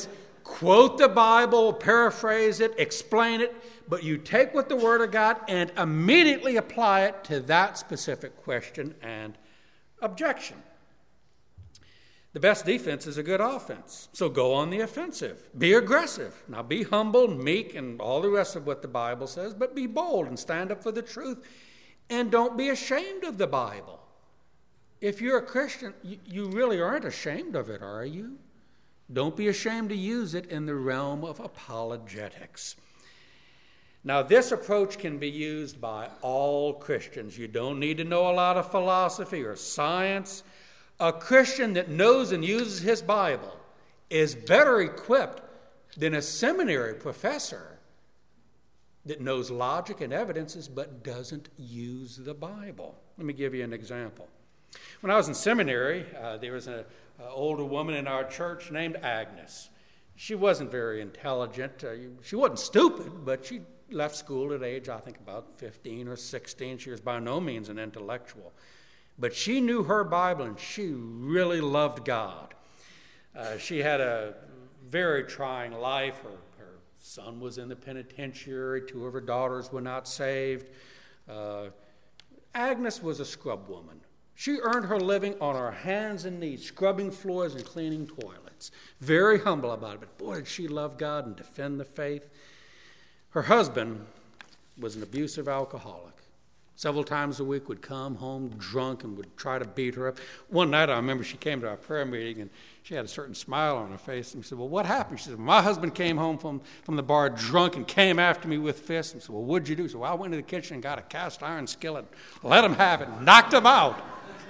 quote the Bible, paraphrase it, explain it, but you take what the Word of God and immediately apply it to that specific question and objection. The best defense is a good offense. So go on the offensive. Be aggressive. Now be humble, meek, and all the rest of what the Bible says, but be bold and stand up for the truth. And don't be ashamed of the Bible. If you're a Christian, you, you really aren't ashamed of it, are you? Don't be ashamed to use it in the realm of apologetics. Now, this approach can be used by all Christians. You don't need to know a lot of philosophy or science. A Christian that knows and uses his Bible is better equipped than a seminary professor that knows logic and evidences but doesn't use the Bible. Let me give you an example. When I was in seminary, uh, there was an older woman in our church named Agnes. She wasn't very intelligent. Uh, she wasn't stupid, but she left school at age, I think, about fifteen or sixteen. She was by no means an intellectual. But she knew her Bible, and she really loved God. Uh, she had a very trying life. Her, her son was in the penitentiary. Two of her daughters were not saved. Uh, Agnes was a scrub woman. She earned her living on her hands and knees, scrubbing floors and cleaning toilets. Very humble about it, but boy, did she love God and defend the faith. Her husband was an abusive alcoholic. Several times a week would come home drunk and would try to beat her up. One night I remember she came to our prayer meeting and she had a certain smile on her face. And we said, well, what happened? She said, my husband came home from, from the bar drunk and came after me with fists. And we said, well, what'd you do? She said, well, I went to the kitchen and got a cast iron skillet, let him have it, knocked him out.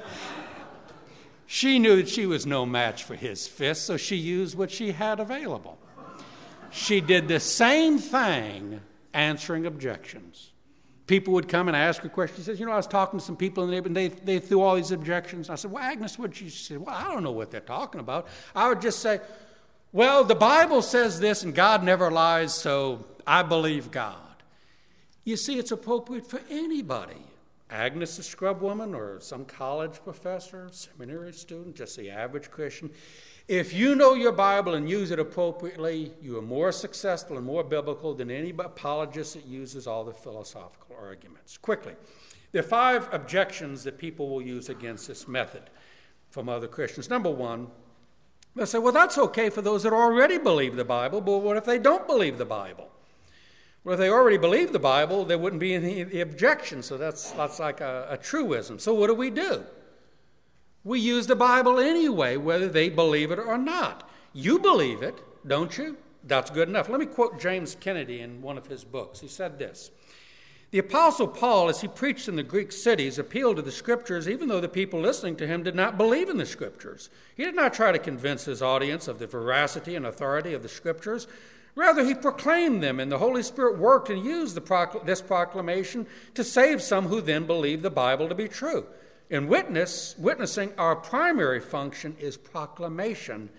She knew that she was no match for his fists, so she used what she had available. She did the same thing answering objections. People would come and ask her questions. She says, you know, I was talking to some people in the neighborhood, and they, they threw all these objections. I said, well, Agnes, what'd you say? Well, I don't know what they're talking about. I would just say, well, the Bible says this, and God never lies, so I believe God. You see, it's appropriate for anybody. Agnes, a scrub woman, or some college professor, seminary student, just the average Christian. If you know your Bible and use it appropriately, you are more successful and more biblical than any apologist that uses all the philosophical arguments. Quickly, there are five objections that people will use against this method from other Christians. Number one, they'll say, well, that's okay for those that already believe the Bible, but what if they don't believe the Bible? Well, if they already believe the Bible, there wouldn't be any objection, so that's, that's like a, a truism. So what do we do? We use the Bible anyway, whether they believe it or not. You believe it, don't you? That's good enough. Let me quote James Kennedy in one of his books. He said this, the Apostle Paul, as he preached in the Greek cities, appealed to the Scriptures even though the people listening to him did not believe in the Scriptures. He did not try to convince his audience of the veracity and authority of the Scriptures. Rather, he proclaimed them, and the Holy Spirit worked and used the procl- this proclamation to save some who then believed the Bible to be true. In witness, witnessing, our primary function is proclamation,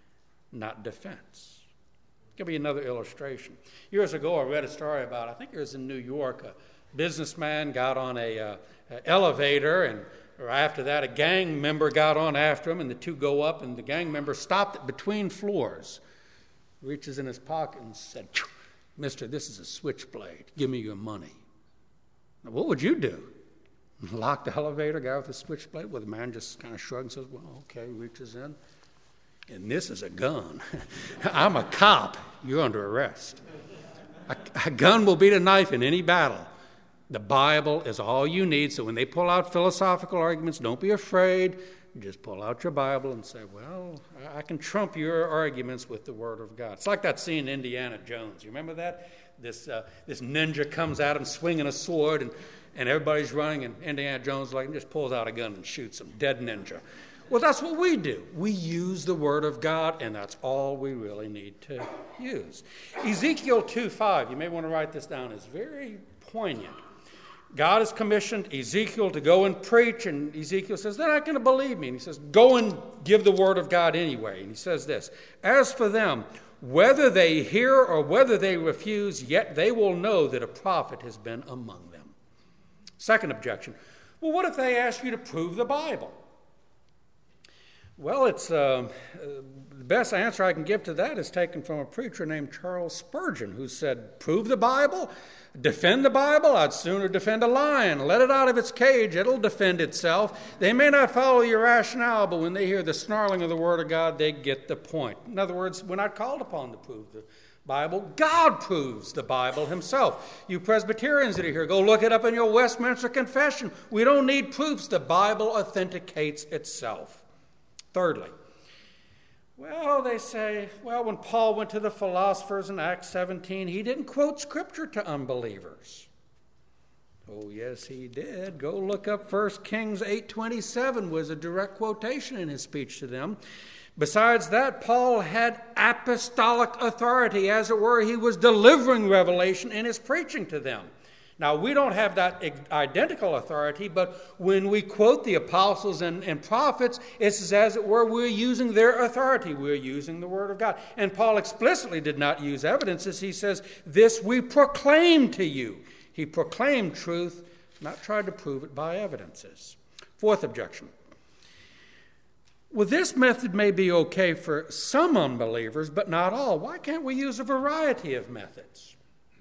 not defense. I'll give you another illustration. Years ago, I read a story about, I think it was in New York, a businessman got on a, uh, a elevator, and or after that, a gang member got on after him, and the two go up, and the gang member stopped it between floors, reaches in his pocket and said, mister, this is a switchblade. Give me your money. Now, what would you do? Lock the elevator, guy with a switchblade? Well, the man just kind of shrugs and says, well, okay, reaches in. And this is a gun. I'm a cop. You're under arrest. A, a gun will beat a knife in any battle. The Bible is all you need. So when they pull out philosophical arguments, don't be afraid. Just pull out your Bible and say, well, I can trump your arguments with the Word of God. It's like that scene in Indiana Jones. You remember that? This uh, this ninja comes at him swinging a sword, and, and everybody's running, and Indiana Jones like just pulls out a gun and shoots him. Dead ninja. Well, that's what we do. We use the Word of God, and that's all we really need to use. Ezekiel two five, you may want to write this down, is very poignant. God has commissioned Ezekiel to go and preach, and Ezekiel says, they're not going to believe me. And he says, go and give the word of God anyway. And he says this, as for them, whether they hear or whether they refuse, yet they will know that a prophet has been among them. Second objection, well, what if they ask you to prove the Bible? Well, it's uh, the best answer I can give to that is taken from a preacher named Charles Spurgeon, who said, prove the Bible, defend the Bible. I'd sooner defend a lion. Let it out of its cage. It'll defend itself. They may not follow your rationale, but when they hear the snarling of the Word of God, they get the point. In other words, we're not called upon to prove the Bible. God proves the Bible himself. You Presbyterians that are here, go look it up in your Westminster Confession. We don't need proofs. The Bible authenticates itself. Thirdly, well, they say, well, when Paul went to the philosophers in Acts seventeen, he didn't quote Scripture to unbelievers. Oh, yes, he did. Go look up First Kings eight twenty-seven was a direct quotation in his speech to them. Besides that, Paul had apostolic authority. As it were, he was delivering revelation in his preaching to them. Now, we don't have that identical authority, but when we quote the apostles and, and prophets, it's as it were, we're using their authority. We're using the Word of God. And Paul explicitly did not use evidences. He says, this we proclaim to you. He proclaimed truth, not tried to prove it by evidences. Fourth objection. Well, this method may be okay for some unbelievers, but not all. Why can't we use a variety of methods?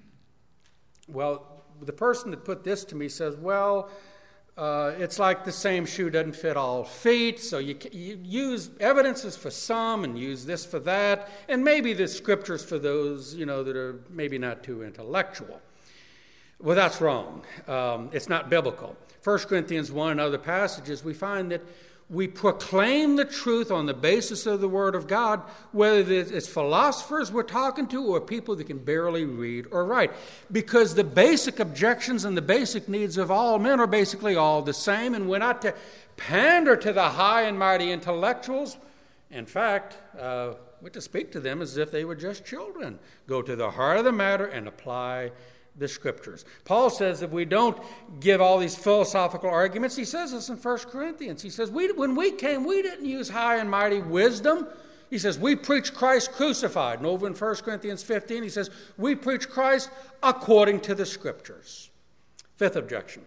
Well, the person that put this to me says, well, uh, it's like the same shoe doesn't fit all feet, so you, you use evidences for some and use this for that, and maybe the Scriptures for those, you know, that are maybe not too intellectual. Well, that's wrong. Um, it's not biblical. First Corinthians one and other passages, we find that we proclaim the truth on the basis of the Word of God, whether it's philosophers we're talking to or people that can barely read or write. Because the basic objections and the basic needs of all men are basically all the same, and we're not to pander to the high and mighty intellectuals. In fact, uh, we're to speak to them as if they were just children. Go to the heart of the matter and apply the Scriptures. Paul says that we don't give all these philosophical arguments. He says this in First Corinthians. He says, we, when we came, we didn't use high and mighty wisdom. He says, we preach Christ crucified. And over in First Corinthians fifteen, he says, we preach Christ according to the Scriptures. Fifth objection.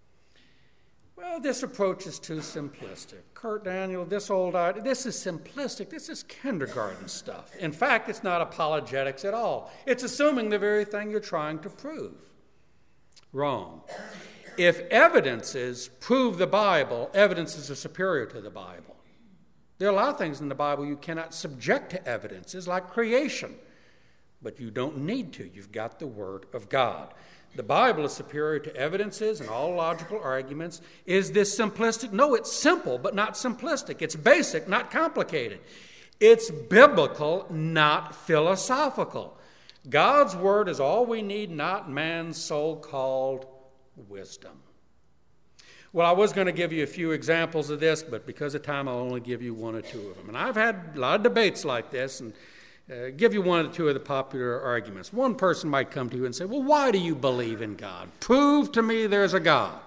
Well, this approach is too simplistic. Kurt Daniel, this old idea, this is simplistic. This is kindergarten stuff. In fact, it's not apologetics at all. It's assuming the very thing you're trying to prove. Wrong. If evidences prove the Bible, evidences are superior to the Bible. There are a lot of things in the Bible you cannot subject to evidences, like creation. But you don't need to. You've got the Word of God. The Bible is superior to evidences and all logical arguments. Is this simplistic? No, it's simple, but not simplistic. It's basic, not complicated. It's biblical, not philosophical. God's Word is all we need, not man's so-called wisdom. Well, I was going to give you a few examples of this, but because of time, I'll only give you one or two of them. And I've had a lot of debates like this, and Uh, give you one or two of the popular arguments. One person might come to you and say, well, why do you believe in God? Prove to me there's a God.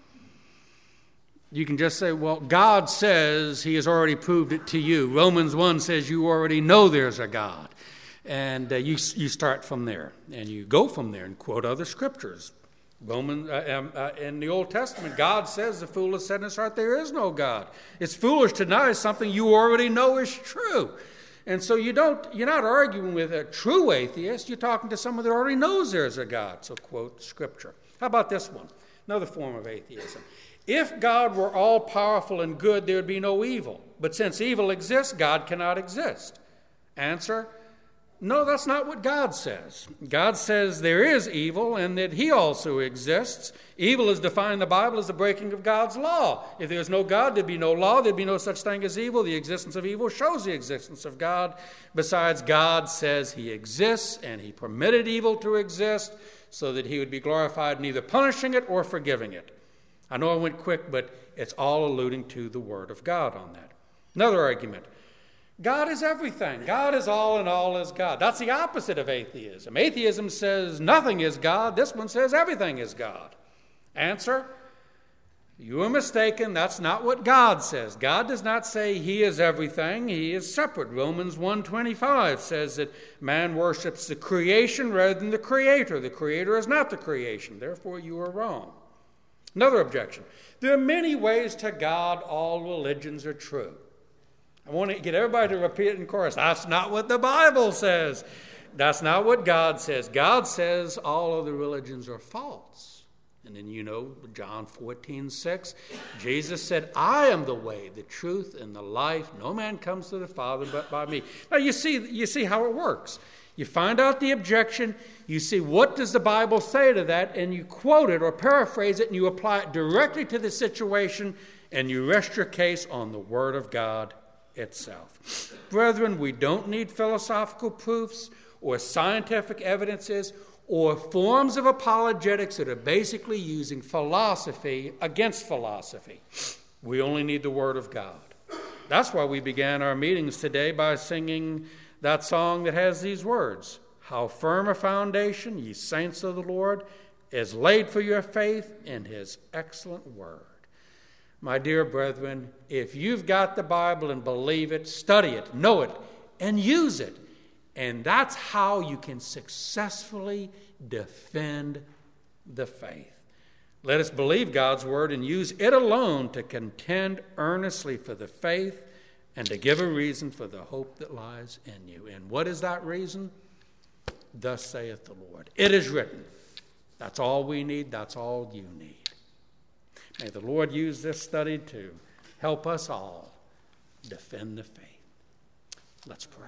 You can just say, well, God says he has already proved it to you. Romans one says you already know there's a God. And uh, you, you start from there. And you go from there and quote other scriptures. Roman, uh, um, uh, in the Old Testament, God says the fool has said in his heart, there is no God. It's foolish to deny something you already know is true. And so you don't, you're not arguing with a true atheist. You're talking to someone that already knows there's a God. So quote Scripture. How about this one? Another form of atheism. If God were all-powerful and good, there would be no evil. But since evil exists, God cannot exist. Answer, no, that's not what God says. God says there is evil and that he also exists. Evil is defined in the Bible as the breaking of God's law. If there's no God, there'd be no law. There'd be no such thing as evil. The existence of evil shows the existence of God. Besides, God says he exists and he permitted evil to exist so that he would be glorified neither punishing it or forgiving it. I know I went quick, but it's all alluding to the Word of God on that. Another argument. God is everything. God is all and all is God. That's the opposite of atheism. Atheism says nothing is God. This one says everything is God. Answer, you are mistaken. That's not what God says. God does not say he is everything. He is separate. Romans one twenty-five says that man worships the creation rather than the Creator. The Creator is not the creation. Therefore, you are wrong. Another objection. There are many ways to God. All religions are true. I want to get everybody to repeat it in chorus. That's not what the Bible says. That's not what God says. God says all of the religions are false. And then you know John fourteen six, Jesus said, I am the way, the truth, and the life. No man comes to the Father but by me. Now you see, you see how it works. You find out the objection, you see what does the Bible say to that, and you quote it or paraphrase it, and you apply it directly to the situation, and you rest your case on the Word of God itself. Brethren, we don't need philosophical proofs or scientific evidences or forms of apologetics that are basically using philosophy against philosophy. We only need the Word of God. That's why we began our meetings today by singing that song that has these words, how firm a foundation, ye saints of the Lord, is laid for your faith in his excellent word. My dear brethren, if you've got the Bible and believe it, study it, know it, and use it, and that's how you can successfully defend the faith. Let us believe God's word and use it alone to contend earnestly for the faith and to give a reason for the hope that lies in you. And what is that reason? Thus saith the Lord. It is written. That's all we need. That's all you need. May the Lord use this study to help us all defend the faith. Let's pray.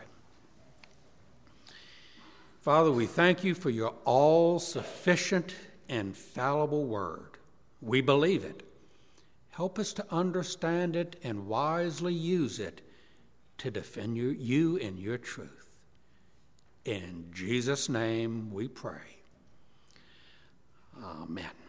Father, we thank you for your all-sufficient, infallible word. We believe it. Help us to understand it and wisely use it to defend you, you in your truth. In Jesus' name we pray. Amen.